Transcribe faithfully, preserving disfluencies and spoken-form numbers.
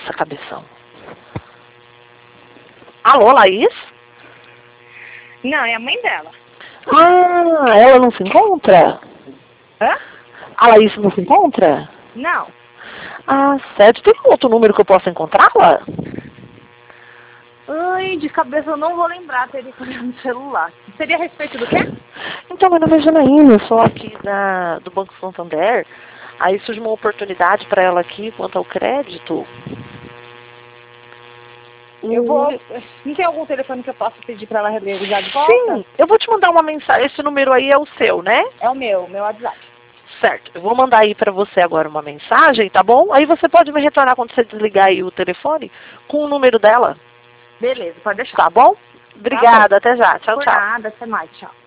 Nossa, cabeção. Alô, Laís? Não, é a mãe dela. Ah, ela não se encontra? Hã? A Laís não se encontra? Não. Ah, certo. Tem um outro número que eu possa encontrá-la? Ai, de cabeça eu não vou lembrar, teria que olhar no celular. Seria a respeito do quê? Então, meu nome é Janaína, eu sou aqui da, do Banco Santander. Aí surge uma oportunidade para ela aqui quanto ao crédito. Eu vou... O- Não tem algum telefone que eu possa pedir para ela realizar de volta? Sim, eu vou te mandar uma mensagem. Esse número aí é o seu, né? É o meu, meu WhatsApp. Certo. Eu vou mandar aí para você agora uma mensagem, tá bom? Aí você pode me retornar quando você desligar aí o telefone com o número dela. Beleza, pode deixar. Tá bom? Obrigada, até já. Tchau, Por tchau. nada, até mais, tchau.